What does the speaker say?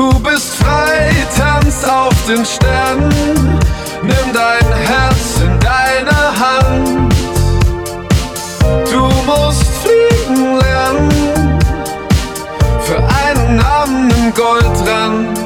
Du bist frei, tanz auf den Sternen, nimm dein Herz in deine Hand. Du musst fliegen lernen, für einen Namen im Goldrand.